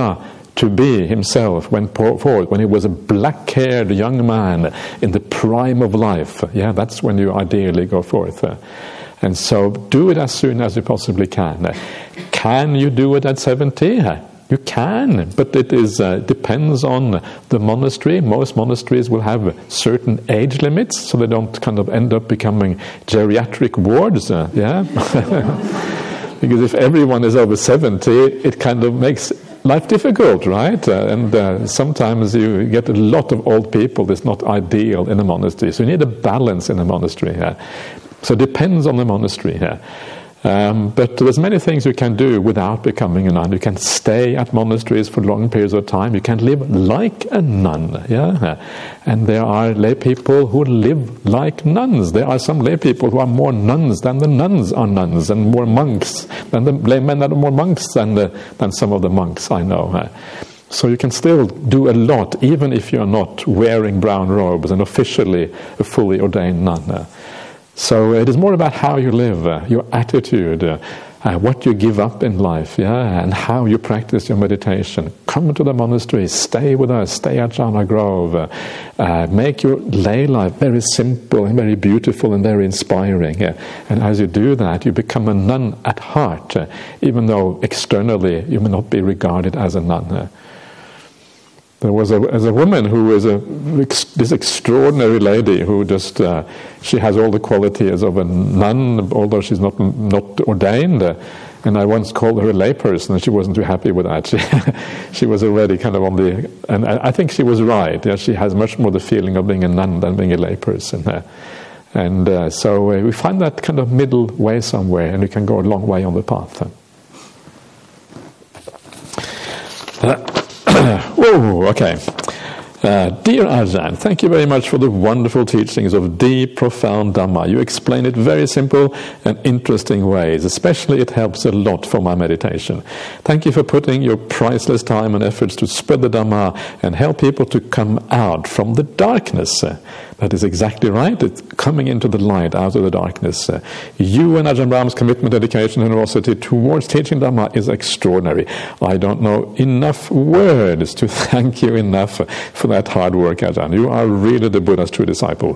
to be himself went forward when he was a black-haired young man in the prime of life. Yeah, that's when you ideally go forth. And so do it as soon as you possibly can. Can you do it at seventy? You can, but it is uh, depends on the monastery. Most monasteries will have certain age limits, so they don't kind of end up becoming geriatric wards. Uh, yeah, because if everyone is over seventy, it kind of makes life difficult, right? Uh, and uh, sometimes you get a lot of old people. That's not ideal in a monastery. So you need a balance in a monastery. Yeah? So it depends on the monastery. Yeah? Um, but there's many things you can do without becoming a nun. You can stay at monasteries for long periods of time. You can live like a nun, yeah. And there are lay people who live like nuns. There are some lay people who are more nuns than the nuns are nuns, and more monks than the laymen that are more monks than the, than some of the monks I know. So you can still do a lot, even if you're not wearing brown robes and officially a fully ordained nun. So it is more about how you live, uh, your attitude, uh, uh, what you give up in life, yeah, and how you practice your meditation. Come to the monastery, stay with us, stay at Jhana Grove, uh, uh, make your lay life very simple and very beautiful and very inspiring. Yeah. And as you do that, you become a nun at heart, uh, even though externally you may not be regarded as a nun. Uh. There was a, as a woman who was a this extraordinary lady who just uh, she has all the qualities of a nun, although she's not not ordained. Uh, and I once called her a layperson, and she wasn't too happy with that. She, she was already kind of on the, and I, I think she was right. Yeah, she has much more the feeling of being a nun than being a layperson. Uh, and uh, so uh, we find that kind of middle way somewhere, and we can go a long way on the path. Uh, Whoa, okay. Uh, dear Ajahn, thank you very much for the wonderful teachings of deep, profound Dhamma. You explain it very simple and interesting ways. Especially it helps a lot for my meditation. Thank you for putting your priceless time and efforts to spread the Dhamma and help people to come out from the darkness. That is exactly right. It's coming into the light out of the darkness. Uh, you and Ajahn Brahm's commitment, dedication, and generosity towards teaching Dhamma is extraordinary. I don't know enough words to thank you enough for that hard work, Ajahn. You are really the Buddha's true disciple.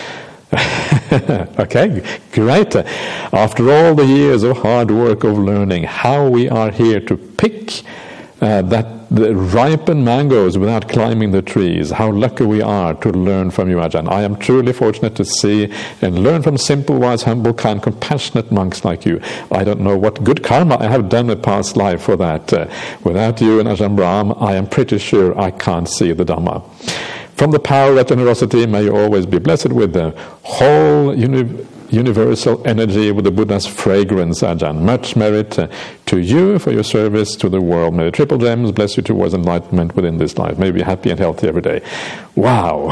Okay, great. After all the years of hard work of learning, how we are here to pick uh, that the ripened mangoes without climbing the trees. How lucky we are to learn from you, Ajahn. I am truly fortunate to see and learn from simple, wise, humble, kind, compassionate monks like you. I don't know what good karma I have done in past life for that. Uh, without you and Ajahn Brahm, I am pretty sure I can't see the Dhamma. From the power of that generosity, may you always be blessed with the whole uni- universal energy with the Buddha's fragrance, Ajahn. Much merit uh, to you for your service to the world. May the triple gems bless you towards enlightenment within this life. May you be happy and healthy every day. Wow.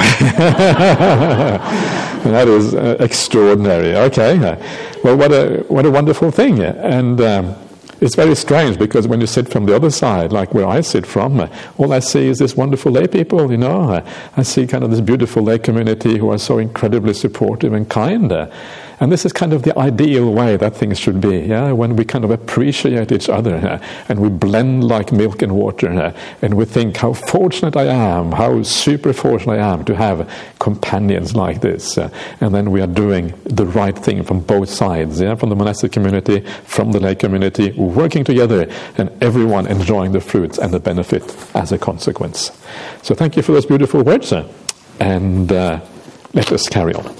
That is uh, extraordinary. Okay. Uh, well, what a what a wonderful thing. And um, it's very strange because when you sit from the other side, like where I sit from, uh, all I see is this wonderful lay people, you know. Uh, I see kind of this beautiful lay community who are so incredibly supportive and kind. Uh, And this is kind of the ideal way that things should be, yeah, when we kind of appreciate each other uh, and we blend like milk and water uh, and we think how fortunate I am, how super fortunate I am to have companions like this. Uh, and then we are doing the right thing from both sides, yeah, from the monastic community, from the lay community, working together and everyone enjoying the fruits and the benefit as a consequence. So thank you for those beautiful words uh, and uh, let us carry on.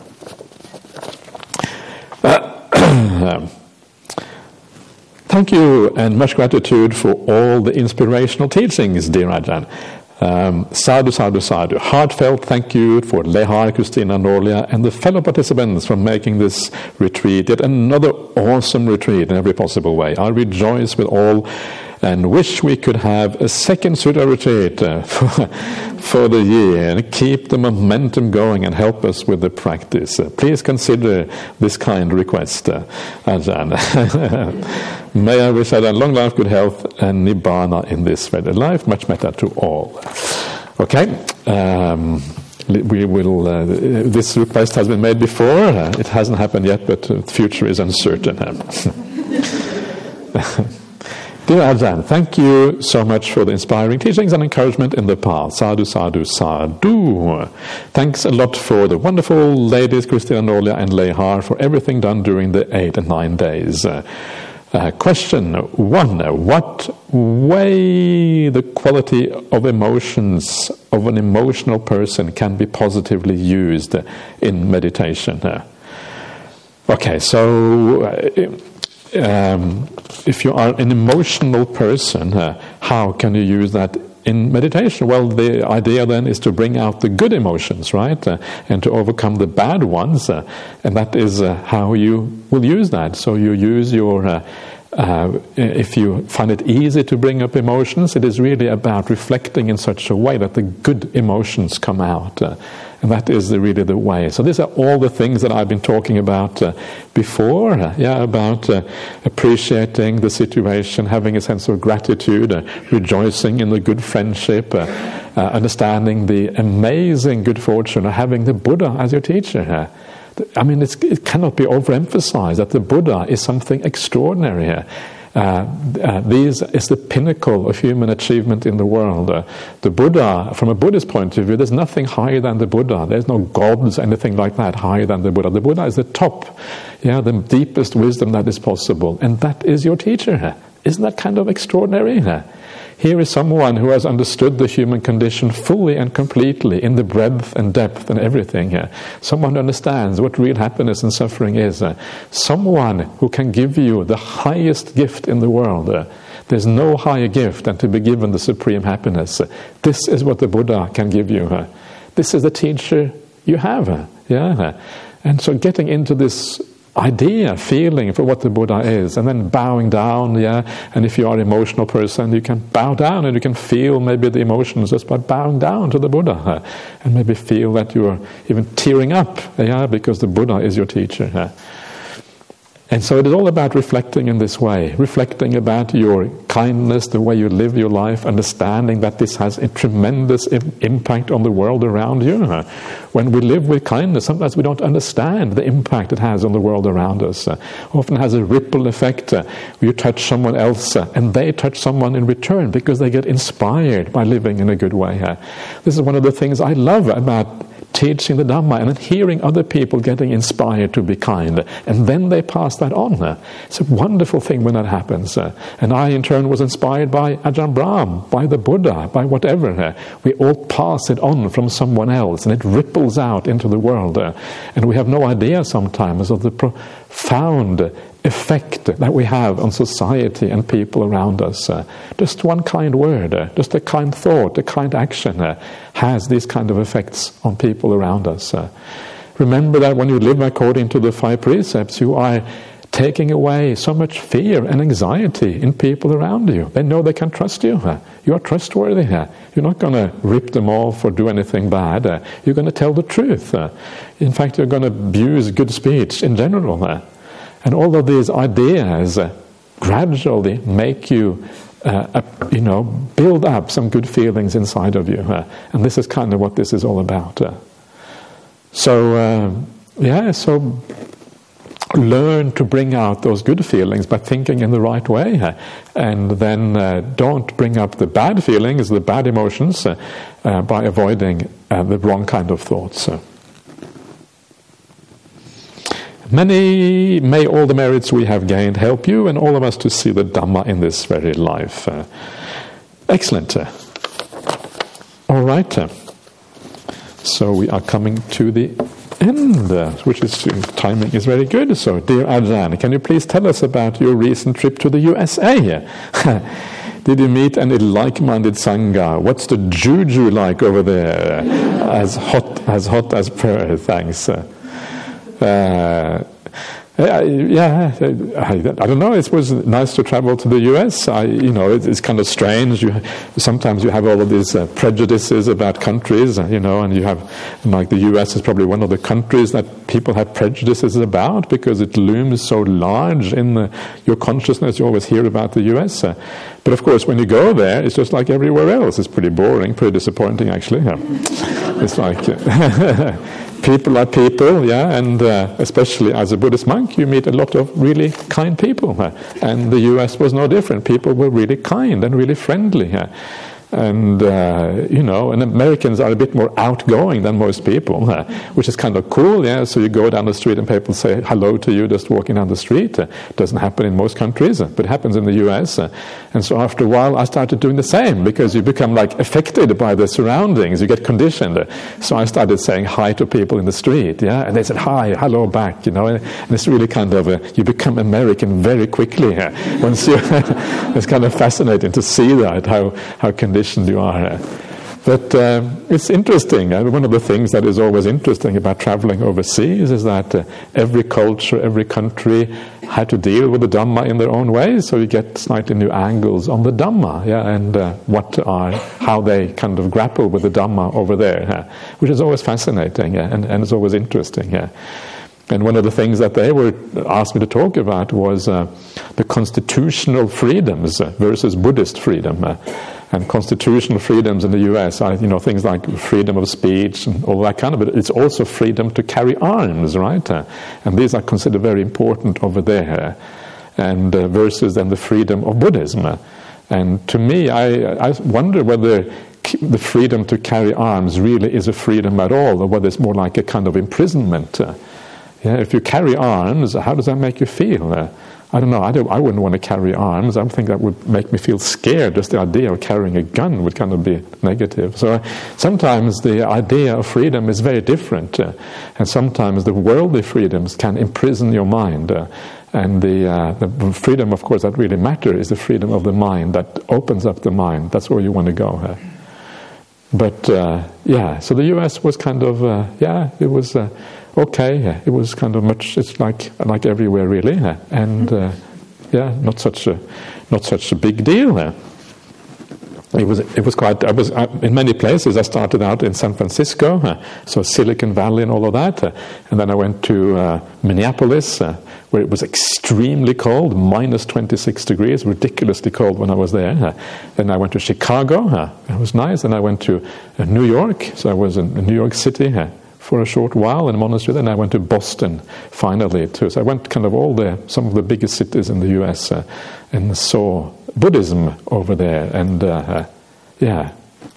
Uh, thank you and much gratitude for all the inspirational teachings, dear Ajahn. Um, sadhu, sadhu, sadhu. Heartfelt thank you for Lehar, Christina, Norlia, and the fellow participants for making this retreat yet another awesome retreat in every possible way. I rejoice with all and wish we could have a second Sutta retreat uh, for, for the year and keep the momentum going and help us with the practice. Uh, please consider this kind request, uh, Ajahn. May I wish Ajahn long life, good health, and Nibbana in this very life. Much metta to all. Okay. Um, we will. Uh, this request has been made before. Uh, it hasn't happened yet, but the future is uncertain. Dear Ajahn, thank you so much for the inspiring teachings and encouragement in the past. Sadhu, sadhu, sadhu. Thanks a lot for the wonderful ladies, Christina Nolia and Lehar, for everything done during the eight and nine days. Uh, uh, question one. What way the quality of emotions of an emotional person can be positively used in meditation? Uh, okay, so... Uh, Um, if you are an emotional person, uh, how can you use that in meditation? Well, the idea then is to bring out the good emotions, right? Uh, and to overcome the bad ones. Uh, and that is uh, how you will use that. So you use your... Uh, Uh, if you find it easy to bring up emotions, it is really about reflecting in such a way that the good emotions come out. Uh, and that is the, really the way. So these are all the things that I've been talking about uh, before. Uh, yeah, about uh, appreciating the situation, having a sense of gratitude, uh, rejoicing in the good friendship, uh, uh, understanding the amazing good fortune of having the Buddha as your teacher. Uh, I mean, it's, it cannot be overemphasized that the Buddha is something extraordinary here. Uh, uh, these is the pinnacle of human achievement in the world. Uh, the Buddha, from a Buddhist point of view, there's nothing higher than the Buddha. There's no gods, anything like that, higher than the Buddha. The Buddha is the top, yeah, the deepest wisdom that is possible. And that is your teacher. Isn't that kind of extraordinary? Here is someone who has understood the human condition fully and completely in the breadth and depth and everything. Uh, someone who understands what real happiness and suffering is. Uh, someone who can give you the highest gift in the world. Uh, there's no higher gift than to be given the supreme happiness. Uh, this is what the Buddha can give you. Uh, this is the teacher you have. Uh, yeah, uh, and so getting into this idea, feeling for what the Buddha is, and then bowing down, yeah, and if you are an emotional person, you can bow down and you can feel maybe the emotions just by bowing down to the Buddha, uh, and maybe feel that you are even tearing up, yeah, because the Buddha is your teacher. Uh. And so it is all about reflecting in this way, reflecting about your kindness, the way you live your life, understanding that this has a tremendous im- impact on the world around you. When we live with kindness, sometimes we don't understand the impact it has on the world around us. Uh, often has a ripple effect. Uh, you touch someone else, uh, and they touch someone in return because they get inspired by living in a good way. Uh, this is one of the things I love about teaching the Dhamma and then hearing other people getting inspired to be kind, and then they pass that on. It's a wonderful thing when that happens. And I in turn was inspired by Ajahn Brahm, by the Buddha, by whatever. We all pass it on from someone else and it ripples out into the world, and we have no idea sometimes of the profound effect that we have on society and people around us. Uh, just one kind word, uh, just a kind thought, a kind action uh, has these kind of effects on people around us. Uh, remember that when you live according to the five precepts, you are taking away so much fear and anxiety in people around you. They know they can trust you. Uh, you are trustworthy. Uh, you're not going to rip them off or do anything bad. Uh, you're going to tell the truth. Uh, in fact, you're going to abuse good speech in general. Uh, And all of these ideas uh, gradually make you, uh, uh, you know, build up some good feelings inside of you. Uh, and this is kind of what this is all about. Uh. So, uh, yeah, so learn to bring out those good feelings by thinking in the right way. Uh, and then uh, don't bring up the bad feelings, the bad emotions, uh, uh, by avoiding uh, the wrong kind of thoughts. Uh. Many, may all the merits we have gained help you and all of us to see the Dhamma in this very life. Uh, excellent. Uh, all right. Uh, so we are coming to the end, uh, which is, uh, timing is very good. So, dear Ajahn, can you please tell us about your recent trip to the U S A? Did you meet any like-minded Sangha? What's the juju like over there? As hot as hot as prayer, thanks. Uh, Uh, yeah, I, I don't know. It was nice to travel to the U S. I, you know, it, it's kind of strange. You sometimes you have all of these uh, prejudices about countries, you know, and you have, like, the U S is probably one of the countries that people have prejudices about because it looms so large in the, your consciousness. You always hear about the U S. Uh, but of course, when you go there, it's just like everywhere else. It's pretty boring, pretty disappointing, actually. Yeah. It's like. Uh, people are people, yeah, and uh, especially as a Buddhist monk, you meet a lot of really kind people. Uh, and the U S was no different. People were really kind and really friendly. Uh, And, uh, you know, and Americans are a bit more outgoing than most people, uh, which is kind of cool, yeah. So you go down the street and people say hello to you just walking down the street. It uh, doesn't happen in most countries, uh, but it happens in the U S. Uh, and so after a while, I started doing the same because you become like affected by the surroundings. You get conditioned. Uh, so I started saying hi to people in the street, yeah. And they said hi, hello back, you know. And, and it's really kind of, a, you become American very quickly. Uh, once you, it's kind of fascinating to see that, how, how conditioned you are. But um, it's interesting. Uh, one of the things that is always interesting about traveling overseas is that uh, every culture, every country had to deal with the Dhamma in their own way, so you get slightly new angles on the Dhamma, yeah, and uh, what are, how they kind of grapple with the Dhamma over there, uh, which is always fascinating, uh, and, and it's always interesting. Uh. And one of the things that they were asked me to talk about was uh, the constitutional freedoms versus Buddhist freedom. Uh, and constitutional freedoms in the U S are, you know, things like freedom of speech and all that kind of, but it's also freedom to carry arms, right? Uh, and these are considered very important over there. And uh, versus then the freedom of Buddhism. Uh, and to me, I, I wonder whether the freedom to carry arms really is a freedom at all, or whether it's more like a kind of imprisonment. Uh, Yeah, if you carry arms, how does that make you feel? Uh, I don't know. I, don't, I wouldn't want to carry arms. I think that would make me feel scared. Just the idea of carrying a gun would kind of be negative. So uh, sometimes the idea of freedom is very different. Uh, and sometimes the worldly freedoms can imprison your mind. Uh, and the, uh, the freedom, of course, that really matters is the freedom of the mind that opens up the mind. That's where you want to go. Uh. But, uh, yeah, so the U S was kind of, uh, yeah, it was... Uh, Okay, yeah, it was kind of much. It's like like everywhere, really, uh, and uh, yeah, not such a not such a big deal. Uh. It was it was quite. I was uh, in many places. I started out in San Francisco, uh, so Silicon Valley and all of that, uh, and then I went to uh, Minneapolis, uh, where it was extremely cold, minus twenty-six degrees, ridiculously cold when I was there. Uh, then I went to Chicago. Uh, it was nice. And I went to uh, New York. So I was in New York City. Uh, for a short while in a monastery, then I went to Boston finally too. So I went kind of all the some of the biggest cities in the U S uh, and saw Buddhism over there, and uh, uh, yeah.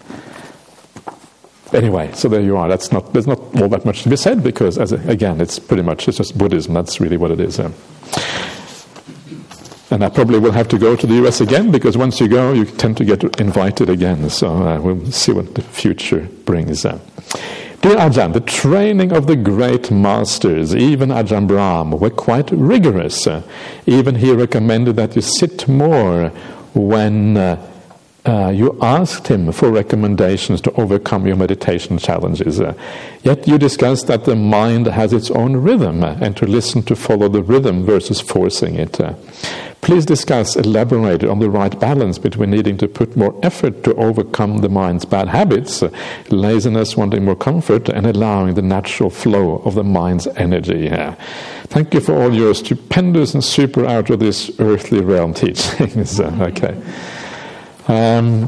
Anyway, so there you are. That's not there's not all that much to be said because, as a, again, it's pretty much it's just Buddhism. That's really what it is. Uh. And I probably will have to go to the U S again because once you go, you tend to get invited again. So uh, we'll see what the future brings. Uh. Dear Ajahn, the training of the great masters, even Ajahn Brahm, were quite rigorous. Uh, even he recommended that you sit more when uh, uh, you asked him for recommendations to overcome your meditation challenges. Uh, yet you discussed that the mind has its own rhythm uh, and to listen to follow the rhythm versus forcing it. Uh, Please discuss, elaborate on the right balance between needing to put more effort to overcome the mind's bad habits, uh, laziness, wanting more comfort, and allowing the natural flow of the mind's energy. Uh, thank you for all your stupendous and super out of this earthly realm teachings. uh, okay. Um,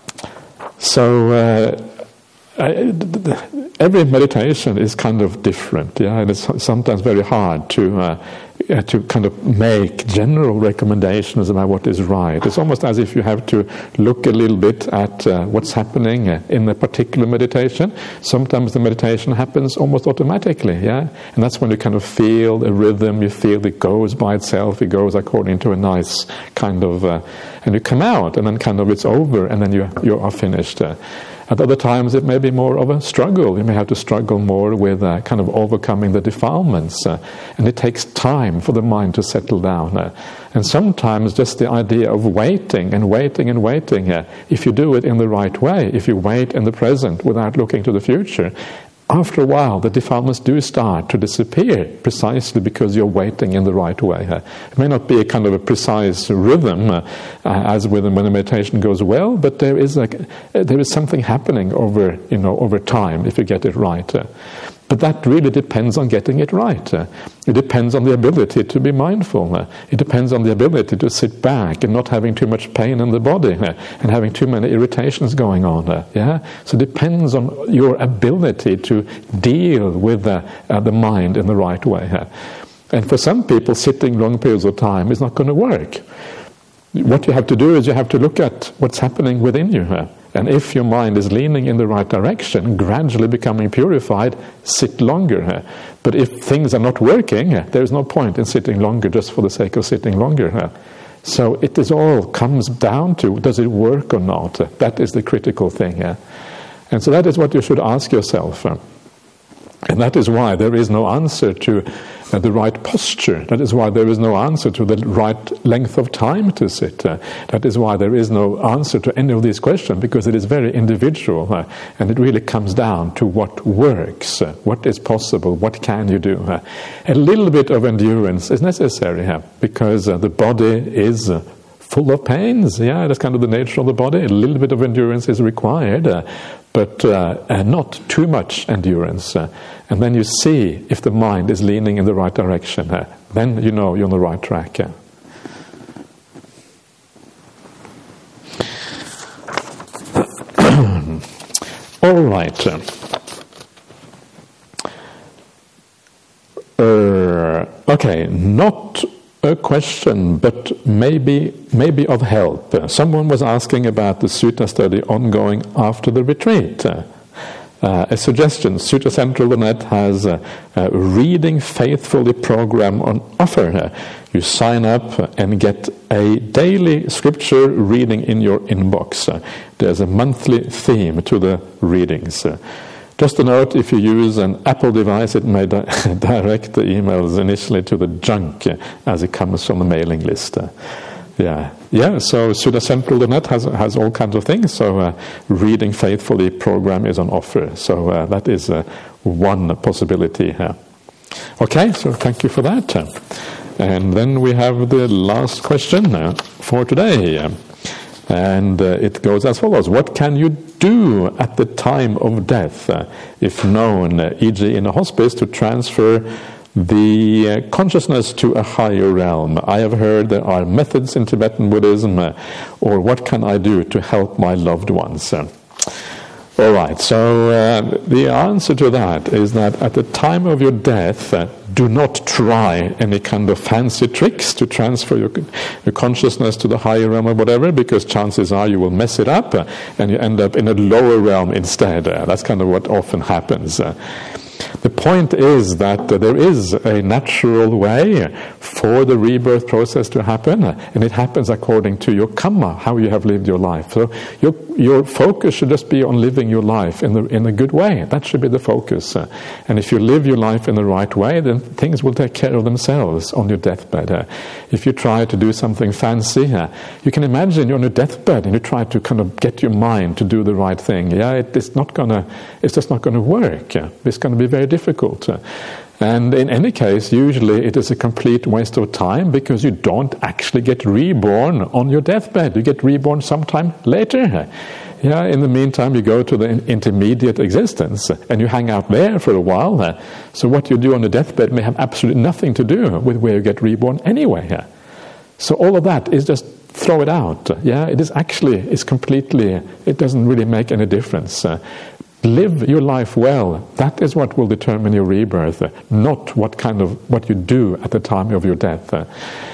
so, uh, I, every meditation is kind of different, yeah, and it's sometimes very hard to uh, to kind of make general recommendations about what is right. It's almost as if you have to look a little bit at uh, what's happening uh, in a particular meditation. Sometimes the meditation happens almost automatically, yeah, and that's when you kind of feel a rhythm. You feel it goes by itself. It goes according to a nice kind of, uh, and you come out, and then kind of it's over, and then you you are finished. Uh, At other times it may be more of a struggle. You may have to struggle more with uh, kind of overcoming the defilements. Uh, and it takes time for the mind to settle down. Uh, and sometimes just the idea of waiting and waiting and waiting, uh, if you do it in the right way, if you wait in the present without looking to the future, after a while the defilements do start to disappear precisely because you're waiting in the right way. Uh, it may not be a kind of a precise rhythm uh, uh, as with when the meditation goes well, but there is like uh, there is something happening over you know over time if you get it right. Uh, But that really depends on getting it right. Uh, it depends on the ability to be mindful. Uh, it depends on the ability to sit back and not having too much pain in the body uh, and having too many irritations going on. Uh, yeah, so it depends on your ability to deal with uh, uh, the mind in the right way. Uh. And for some people, sitting long periods of time is not going to work. What you have to do is you have to look at what's happening within you. Uh. And if your mind is leaning in the right direction, gradually becoming purified, sit longer. But if things are not working, there's no point in sitting longer just for the sake of sitting longer. So it is all comes down to, does it work or not? That is the critical thing. And so that is what you should ask yourself. And that is why there is no answer to uh, the right posture. That is why there is no answer to the right length of time to sit. Uh, that is why there is no answer to any of these questions, because it is very individual. Uh, and it really comes down to what works, uh, what is possible, what can you do. Uh, a little bit of endurance is necessary uh, because uh, the body is uh, full of pains. Yeah, that's kind of the nature of the body. A little bit of endurance is required. Uh, but uh, uh, not too much endurance. Uh, and then you see if the mind is leaning in the right direction. Uh, then you know you're on the right track. Uh. All right. Uh, okay, not a question, but maybe maybe of help. Uh, someone was asking about the sutta study ongoing after the retreat. Uh, uh, a suggestion, Sutta Central dot net has a, a Reading Faithfully program on offer. Uh, you sign up and get a daily scripture reading in your inbox. Uh, there's a monthly theme to the readings. Uh, Just a note, if you use an Apple device, it may di- direct the emails initially to the junk uh, as it comes from the mailing list. Uh, yeah, yeah. So Sutta Central dot net has has all kinds of things. So uh, Reading Faithfully program is on offer. So uh, that is uh, one possibility. Uh. Okay, so thank you for that. Uh, and then we have the last question uh, for today. Uh, And uh, it goes as follows. What can you do at the time of death, uh, if known, uh, for example in a hospice, to transfer the uh, consciousness to a higher realm? I have heard there are methods in Tibetan Buddhism, uh, or what can I do to help my loved ones? Uh, all right, so uh, the answer to that is that at the time of your death, uh, do not try any kind of fancy tricks to transfer your, your consciousness to the higher realm or whatever, because chances are you will mess it up uh, and you end up in a lower realm instead. Uh, that's kind of what often happens. Uh, the point is that uh, there is a natural way for the rebirth process to happen, uh, and it happens according to your karma, how you have lived your life. So your your focus should just be on living your life in the in a good way. That should be the focus. Uh, and if you live your life in the right way, then things will take care of themselves on your deathbed. Uh, if you try to do something fancy, uh, you can imagine you're on your deathbed and you try to kind of get your mind to do the right thing. Yeah, it, it's not gonna. It's just not going to work. Uh, it's going to be very difficult. Uh, And in any case, usually it is a complete waste of time, because you don't actually get reborn on your deathbed. You get reborn sometime later. Yeah, in the meantime, you go to the intermediate existence and you hang out there for a while. So what you do on the deathbed may have absolutely nothing to do with where you get reborn anyway. So all of that is just throw it out. Yeah, it is actually, it's completely, it doesn't really make any difference. Live your life well. That is what will determine your rebirth, not what kind of what you do at the time of your death. Uh,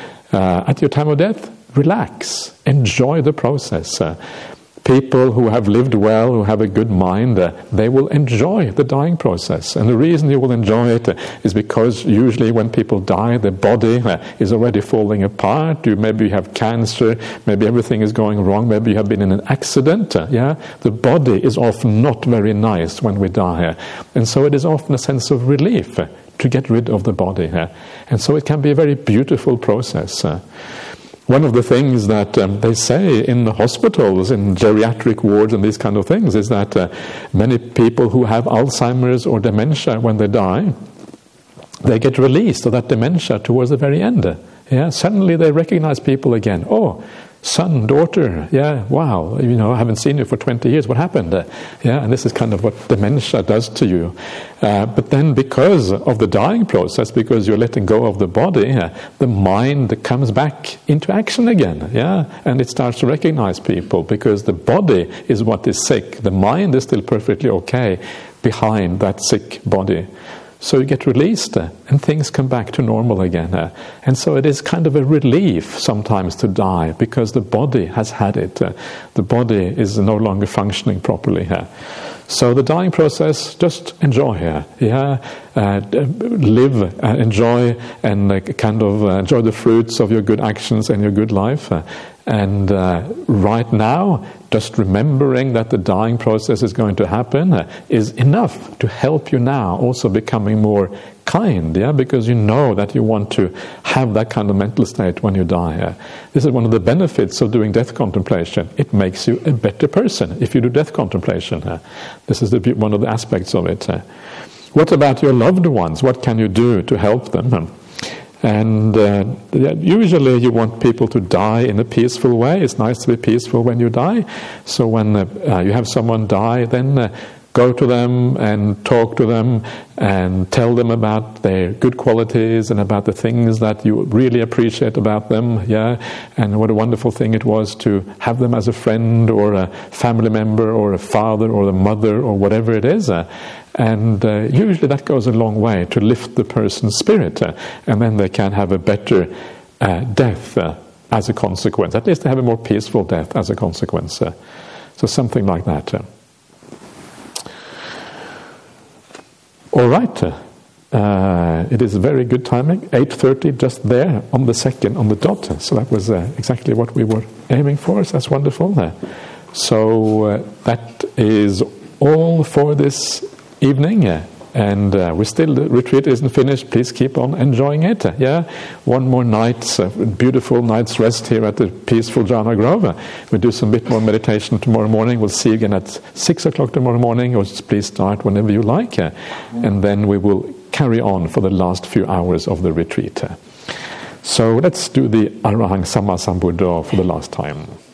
at your time of death, relax, enjoy the process. Uh, people who have lived well, who have a good mind, uh, they will enjoy the dying process. And the reason you will enjoy it uh, is because usually when people die, the body uh, is already falling apart. You, maybe you have cancer, maybe everything is going wrong, maybe you have been in an accident. Uh, yeah, the body is often not very nice when we die. Uh, and so it is often a sense of relief uh, to get rid of the body. Uh, and so it can be a very beautiful process. Uh, One of the things that um, they say in the hospitals, in geriatric wards and these kind of things, is that uh, many people who have Alzheimer's or dementia, when they die, they get released of that dementia towards the very end. Yeah, suddenly they recognize people again. Oh, son, daughter, yeah, wow, you know, I haven't seen you for twenty years, what happened? Uh, yeah, and this is kind of what dementia does to you. Uh, but then because of the dying process, because you're letting go of the body, uh, the mind comes back into action again, yeah, and it starts to recognize people, because the body is what is sick. The mind is still perfectly okay behind that sick body. So you get released uh, and things come back to normal again. Uh, and so it is kind of a relief sometimes to die, because the body has had it. Uh, the body is no longer functioning properly. Uh. So the dying process, just enjoy here. Yeah, uh, live, uh, enjoy, and uh, kind of uh, enjoy the fruits of your good actions and your good life. Uh, and uh, right now, just remembering that the dying process is going to happen uh, is enough to help you now also becoming more kind, yeah, because you know that you want to have that kind of mental state when you die. Uh, this is one of the benefits of doing death contemplation. It makes you a better person if you do death contemplation. Uh, this is the, one of the aspects of it. Uh, what about your loved ones? What can you do to help them? Um, And uh, usually you want people to die in a peaceful way. It's nice to be peaceful when you die. So when uh, uh, you have someone die, then uh, go to them and talk to them and tell them about their good qualities and about the things that you really appreciate about them, yeah, and what a wonderful thing it was to have them as a friend or a family member or a father or a mother or whatever it is. Uh, and uh, usually that goes a long way to lift the person's spirit, uh, and then they can have a better uh, death uh, as a consequence. At least they have a more peaceful death as a consequence. Uh, so something like that. Uh. All right, uh, it is very good timing, eight thirty, just there on the second, on the dot. So that was uh, exactly what we were aiming for, so that's wonderful. Uh, so uh, that is all for this evening. Uh, and uh, we still, the retreat isn't finished. Please keep on enjoying it. Uh, yeah, one more night, uh, beautiful night's rest here at the peaceful Jhana Grove. Uh, we'll do some bit more meditation tomorrow morning. We'll see you again at six o'clock tomorrow morning, or just please start whenever you like. Uh, and then we will carry on for the last few hours of the retreat. Uh, so let's do the Arahang Sammasambuddha for the last time.